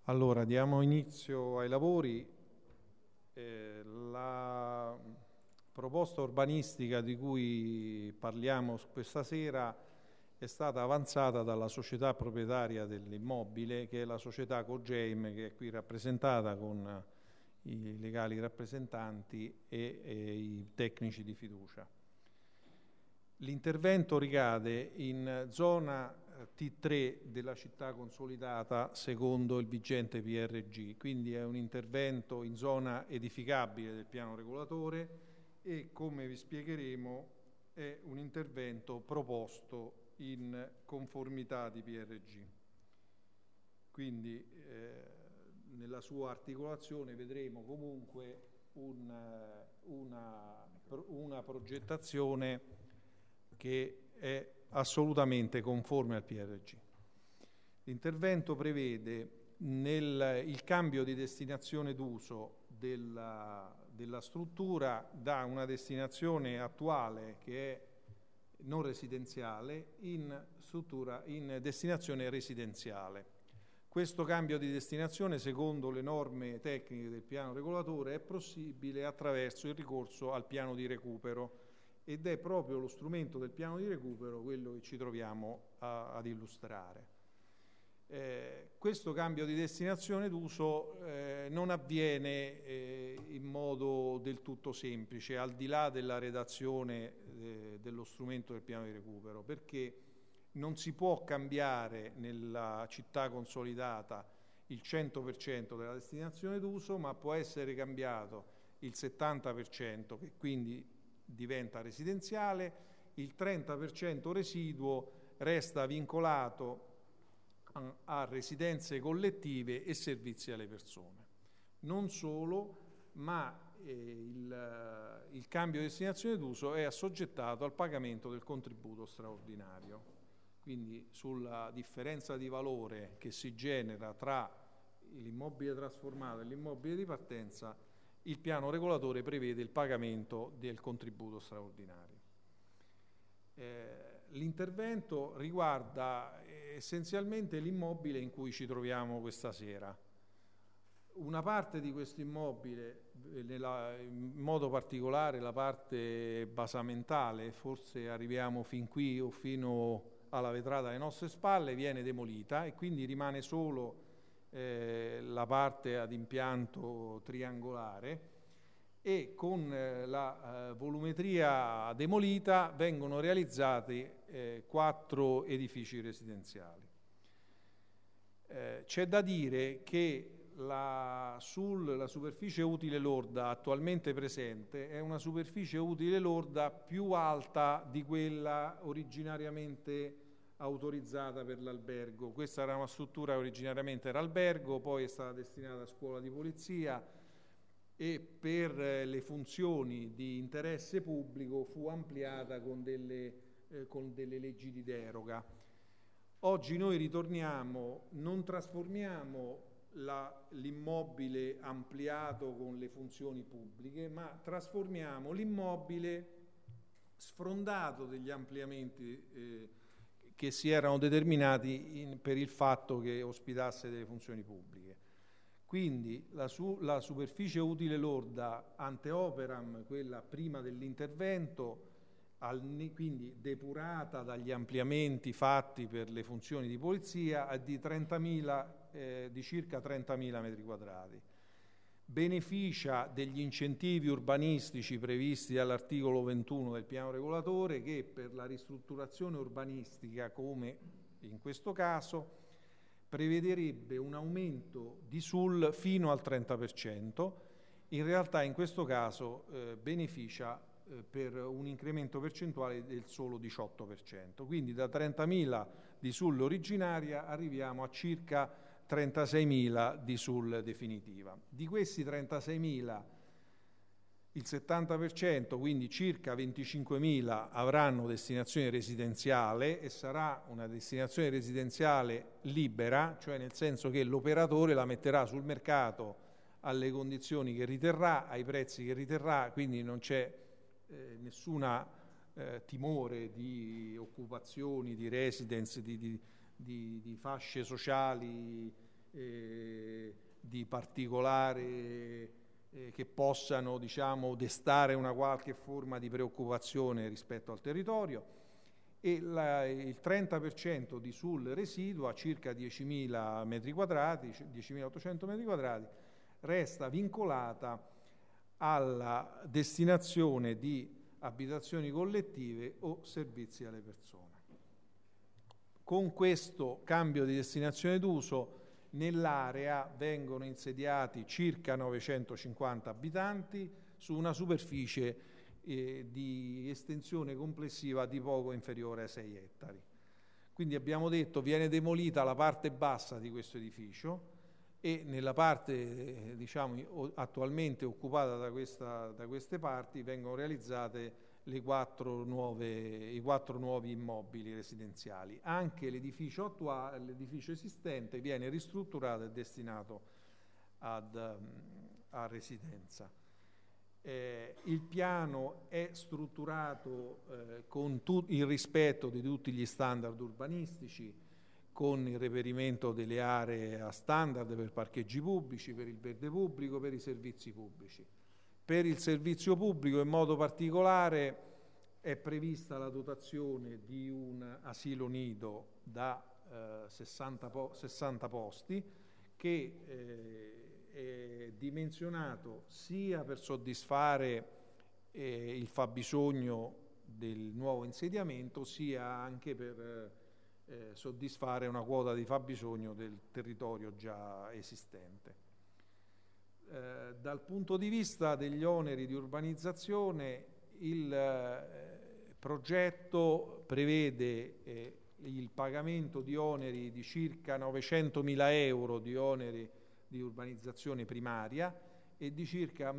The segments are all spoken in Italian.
Allora, diamo inizio ai lavori. La proposta urbanistica di cui parliamo questa sera è stata avanzata dalla società proprietaria dell'immobile, che è la società Cogeim, che è qui rappresentata con i legali rappresentanti e i tecnici di fiducia. L'intervento ricade in zona T3 della città consolidata secondo il vigente PRG, quindi è un intervento in zona edificabile del piano regolatore e, come vi spiegheremo, è un intervento proposto in conformità di PRG. Quindi nella sua articolazione vedremo comunque una progettazione che è assolutamente conforme al PRG. L'intervento prevede il cambio di destinazione d'uso della struttura da una destinazione attuale che è non residenziale in destinazione residenziale. Questo cambio di destinazione, secondo le norme tecniche del piano regolatore, è possibile attraverso il ricorso al piano di recupero, ed è proprio lo strumento del piano di recupero quello che ci troviamo ad illustrare. Questo cambio di destinazione d'uso non avviene in modo del tutto semplice, al di là della redazione dello strumento del piano di recupero, perché non si può cambiare nella città consolidata il 100% della destinazione d'uso, ma può essere cambiato il 70%, che quindi diventa residenziale, il 30% residuo resta vincolato a residenze collettive e servizi alle persone. Non solo, ma il cambio di destinazione d'uso è assoggettato al pagamento del contributo straordinario. Quindi sulla differenza di valore che si genera tra l'immobile trasformato e l'immobile di partenza, il piano regolatore prevede il pagamento del contributo straordinario. L'intervento riguarda essenzialmente l'immobile in cui ci troviamo questa sera. Una parte di questo immobile, in modo particolare la parte basamentale, forse arriviamo fin qui o fino alla vetrata alle nostre spalle, viene demolita e quindi rimane solo la parte ad impianto triangolare, e con la volumetria demolita vengono realizzati 4 edifici residenziali. C'è da dire che la superficie utile lorda attualmente presente è una superficie utile lorda più alta di quella originariamente autorizzata per l'albergo. Questa era una struttura che originariamente era albergo, poi è stata destinata a scuola di polizia e per le funzioni di interesse pubblico fu ampliata con delle leggi di deroga. Oggi noi ritorniamo, non trasformiamo l'immobile ampliato con le funzioni pubbliche, ma trasformiamo l'immobile sfrondato degli ampliamenti che si erano determinati per il fatto che ospitasse delle funzioni pubbliche. Quindi la superficie utile lorda ante operam, quella prima dell'intervento, quindi depurata dagli ampliamenti fatti per le funzioni di polizia, è di circa 30.000 metri quadrati. Beneficia degli incentivi urbanistici previsti dall'articolo 21 del piano regolatore, che per la ristrutturazione urbanistica, come in questo caso, prevederebbe un aumento di SUL fino al 30%. In realtà in questo caso beneficia per un incremento percentuale del solo 18%. Quindi da 30.000 di SUL originaria arriviamo a circa 36.000 di SUL definitiva. Di questi 36.000, il 70%, quindi circa 25.000, avranno destinazione residenziale, e sarà una destinazione residenziale libera, cioè nel senso che l'operatore la metterà sul mercato alle condizioni che riterrà, ai prezzi che riterrà, quindi non c'è nessuna timore di occupazioni, di residence, di fasce sociali di particolare che possano, diciamo, destare una qualche forma di preoccupazione rispetto al territorio, e il 30% di SUL residua, circa 10.000 metri quadrati, 10.800 metri quadrati, resta vincolata alla destinazione di abitazioni collettive o servizi alle persone. Con questo cambio di destinazione d'uso nell'area vengono insediati circa 950 abitanti su una superficie di estensione complessiva di poco inferiore ai 6 ettari. Quindi abbiamo detto viene demolita la parte bassa di questo edificio e nella parte diciamo attualmente occupata da queste parti vengono realizzate i 4 nuovi immobili residenziali. Anche l'edificio esistente viene ristrutturato e destinato a residenza. Il piano è strutturato con il rispetto di tutti gli standard urbanistici, con il reperimento delle aree a standard per parcheggi pubblici, per il verde pubblico, per i servizi pubblici. Per il servizio pubblico in modo particolare è prevista la dotazione di un asilo nido da 60 posti che è dimensionato sia per soddisfare il fabbisogno del nuovo insediamento, sia anche per soddisfare una quota di fabbisogno del territorio già esistente. Dal punto di vista degli oneri di urbanizzazione, il progetto prevede il pagamento di oneri di circa 900.000 euro di oneri di urbanizzazione primaria e di circa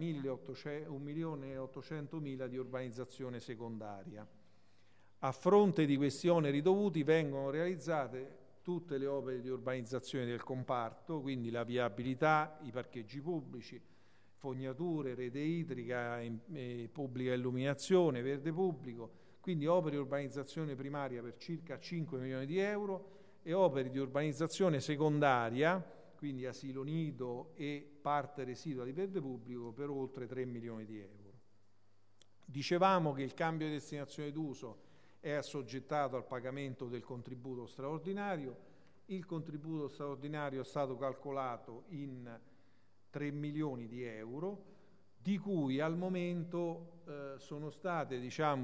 1.800.000 di urbanizzazione secondaria. A fronte di questi oneri dovuti vengono realizzate tutte le opere di urbanizzazione del comparto, quindi la viabilità, i parcheggi pubblici, fognature, rete idrica, pubblica illuminazione, verde pubblico, quindi opere di urbanizzazione primaria per circa 5 milioni di euro e opere di urbanizzazione secondaria, quindi asilo nido e parte residua di verde pubblico, per oltre 3 milioni di euro. Dicevamo che il cambio di destinazione d'uso è assoggettato al pagamento del contributo straordinario. Il contributo straordinario è stato calcolato in 3 milioni di euro, di cui al momento sono state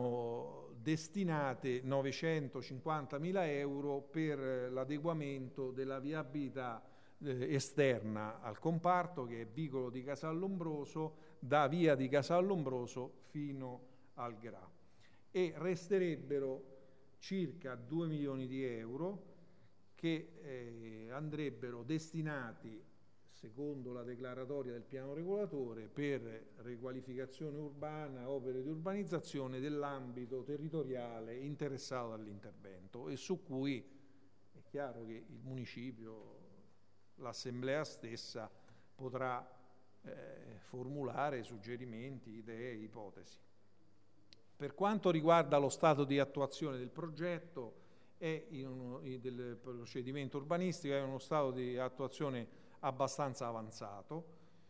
destinate 950.000 euro per l'adeguamento della viabilità esterna al comparto, che è vicolo di Casallombroso, da via di Casallombroso fino al GRA, e resterebbero circa 2 milioni di euro che andrebbero destinati, secondo la declaratoria del piano regolatore, per riqualificazione urbana, opere di urbanizzazione dell'ambito territoriale interessato dall'intervento, e su cui è chiaro che il municipio, l'assemblea stessa, potrà formulare suggerimenti, idee, ipotesi. Per quanto riguarda lo stato di attuazione del progetto del procedimento urbanistico, è uno stato di attuazione abbastanza avanzato.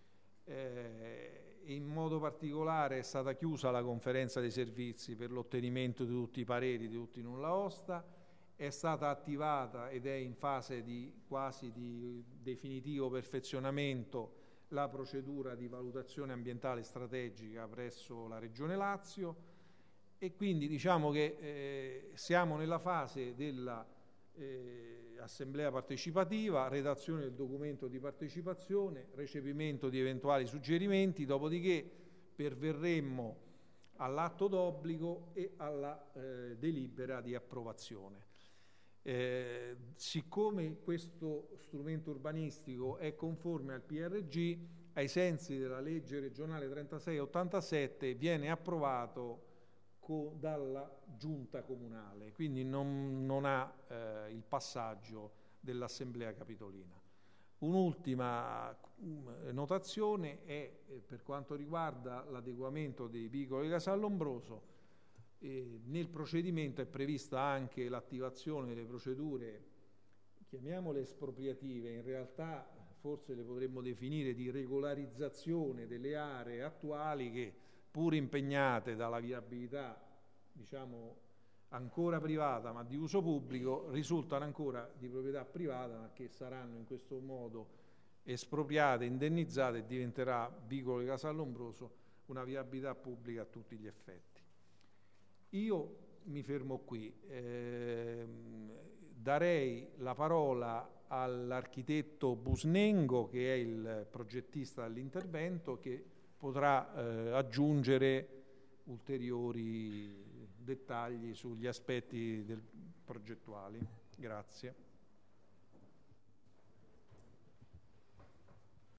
In modo particolare è stata chiusa la conferenza dei servizi per l'ottenimento di tutti i pareri di tutti i nulla osta, è stata attivata ed è in fase quasi di definitivo perfezionamento la procedura di valutazione ambientale strategica presso la Regione Lazio, e quindi diciamo che siamo nella fase della assemblea partecipativa, redazione del documento di partecipazione, recepimento di eventuali suggerimenti, dopodiché perverremmo all'atto d'obbligo e alla delibera di approvazione. Siccome questo strumento urbanistico è conforme al PRG, ai sensi della legge regionale 3687 viene approvato dalla giunta comunale, quindi non ha il passaggio dell'assemblea capitolina. Un'ultima notazione è per quanto riguarda l'adeguamento dei vicoli di Casallombroso. Nel procedimento è prevista anche l'attivazione delle procedure chiamiamole espropriative, in realtà forse le potremmo definire di regolarizzazione delle aree attuali che, pur impegnate dalla viabilità, diciamo, ancora privata ma di uso pubblico, risultano ancora di proprietà privata, ma che saranno in questo modo espropriate, indennizzate, e diventerà Vicolo di Casallombroso una viabilità pubblica a tutti gli effetti. Io mi fermo qui, darei la parola all'architetto Busnengo, che è il progettista dell'intervento, che potrà aggiungere ulteriori dettagli sugli aspetti progettuali. Grazie.